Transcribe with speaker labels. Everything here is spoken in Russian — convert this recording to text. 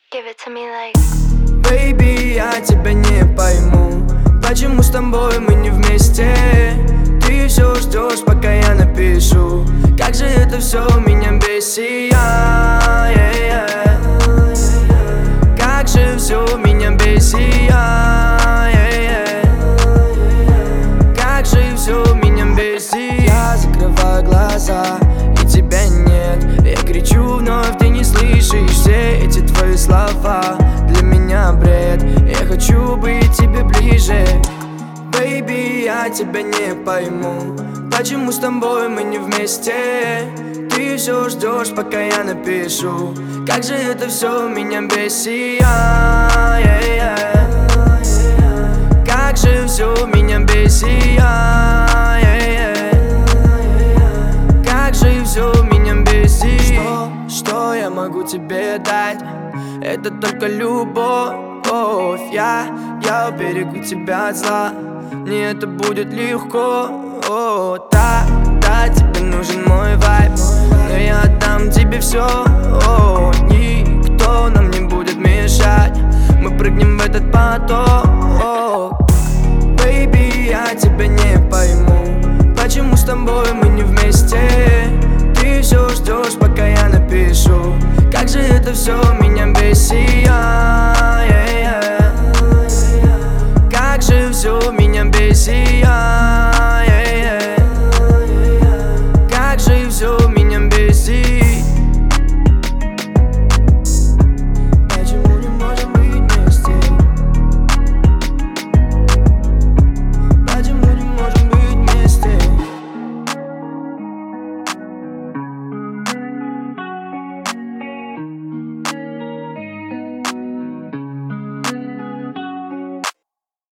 Speaker 1: Give it to me like.
Speaker 2: Baby, я тебя не пойму, почему с тобой мы не вместе. Ты все ждешь, пока я напишу. Как же это все меня бесит. Как же все меня бесит. Как же все меня бесит. Я закрываю глаза, и тебя нет. Я кричу вновь, ты не слышишь все эти твои слова. Для меня бред, я хочу быть тебе ближе. Baby, я тебя не пойму, почему с тобой мы не вместе. Ты все ждешь, пока я напишу. Как же это все меня бесит. Как же все меня бесит. Как же все меня бесит. Что я могу тебе дать? Это только любовь. Я уберегу тебя от зла. Мне это будет легко. Да, тебе нужен мой вайб, но я отдам тебе все. Никто нам не будет мешать. Мы прыгнем в этот поток. Baby, я тебя не пойму, почему с тобой мы не вместе. Ты все ждешь, пока я напишу. Как же это все меня бесит.